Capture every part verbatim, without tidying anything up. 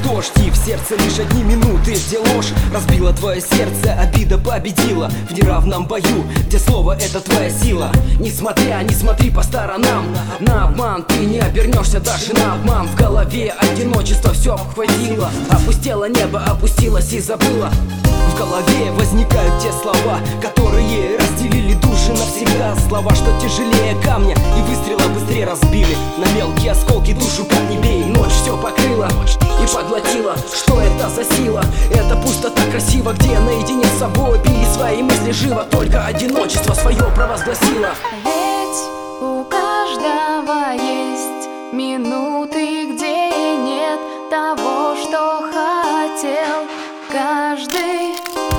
дождь, и в сердце лишь одни минуты, где ложь разбила твое сердце, обида победила в неравном бою, где слово — это твоя сила. Несмотря, не смотри по сторонам, на обман ты не обернешься даже на обман. В голове одиночество все обхватило, опустело небо, опустилось и забыло. В голове возникают те слова, которые разделили души навсегда. Слова, что тяжелее камня и выстрела быстрее разбили на мелкие осколки душу, как не бей. Ночь все покрыла и поглотила. Что это за сила? Это пустота красиво, где наедине с собой били свои мысли живо. Только одиночество свое провозгласило. Ведь у каждого есть минуты, где нет того, что хотел каждый.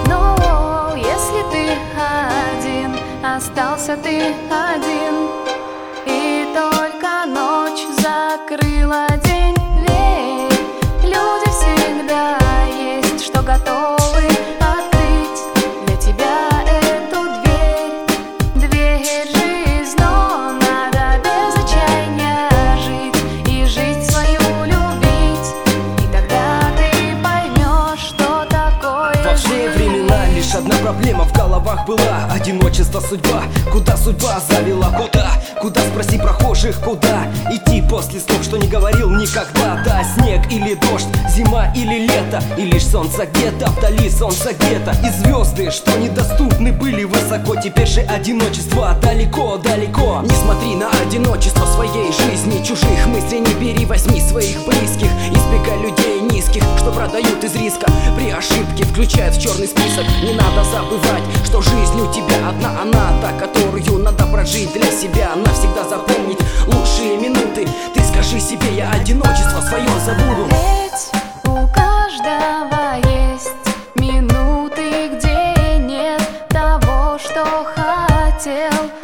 Но если ты один, остался ты один, и только ночь закрыла день, верь, люди всегда есть, что готовы открыть для тебя эту дверь, дверь жизнь. Но надо без отчаяния жить и жизнь свою любить, и тогда ты поймешь, что такое во все времена лишь одна проблема в головах была: одиночество, судьба. Куда судьба завела? Куда? Куда, спроси прохожих, куда идти после слов, что не говорил никогда? Да, снег или дождь, зима или лето, и лишь солнце где-то, вдали солнце где-то, и звезды, что недоступны были высоко. Теперь же одиночество далеко, далеко. Не смотри на одиночество своей жизни, чужих мыслей не бери, возьми своих близких. Избегай людей низких, что продают из риска, при ошибке включают в черный список. Не надо забывать, что жизнь у тебя одна, она та, которую надо прожить для себя, навсегда запомнить лучшие минуты. Ты скажи себе: я одиночество свое забуду. Ведь у каждого есть минуты, где нет того, что хотел